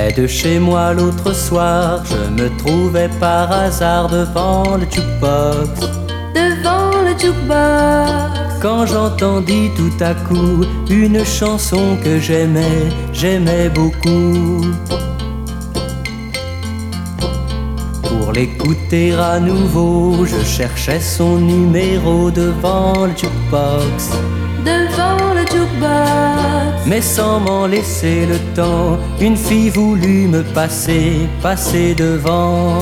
Près de chez moi l'autre soir, je me trouvais par hasard devant le jukebox. Devant le jukebox. Quand j'entendis tout à coup une chanson que j'aimais beaucoup. Pour l'écouter à nouveau, je cherchais son numéro devant le jukebox. Devant le jukebox. Mais sans m'en laisser le temps, une fille voulut me passer devant.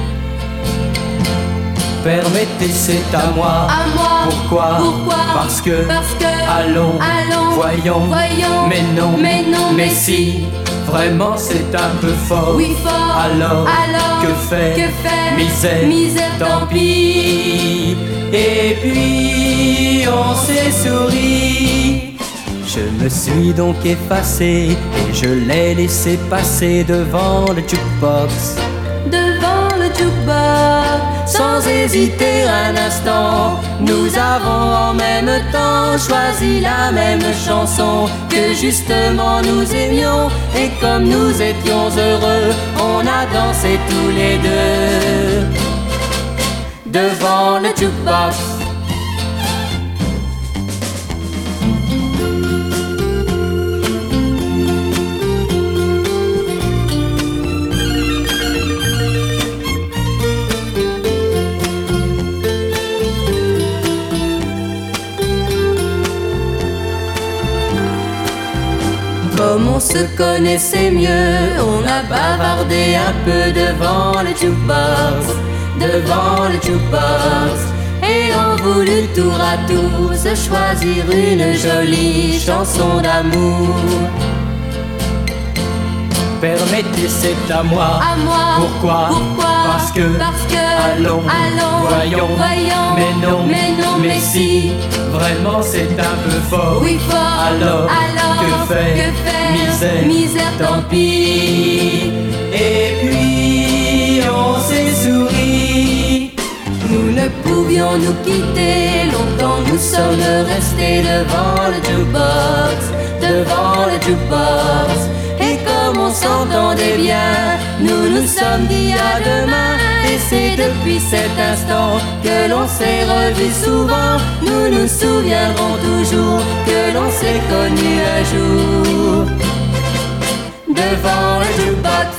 Permettez, c'est à moi. À moi. Pourquoi? Parce que allons, voyons. Mais non, mais si. Vraiment c'est un peu fort. Oui, fort. Alors que faire? Misère, tant pis. Et puis on s'est souri. Je me suis donc effacé et je l'ai laissé passer devant le jukebox. Devant le jukebox. Sans hésiter un instant, nous avons en même temps choisi la même chanson que justement nous aimions. Et comme nous étions heureux, on a dansé tous les deux devant le jukebox. Comme on se connaissait mieux, on a bavardé un peu devant le jukebox. Devant le jukebox. Et on voulut tour à tour se choisir une jolie chanson d'amour. Permettez, c'est à moi. À moi. Pourquoi? Parce que allons, voyons. Mais non, mais si. Vraiment c'est un peu fort. Oui, fort. Alors que faire? Misère, tant pis. Et puis on s'est souri. Nous ne pouvions nous quitter, longtemps nous sommes restés devant le jukebox. Devant le jukebox. Et comme on s'entendait bien, nous nous sommes dit à demain. Et c'est depuis cet instant que l'on s'est revus souvent. Nous nous souviendrons toujours que l'on s'est connus un jour devant le jukebox.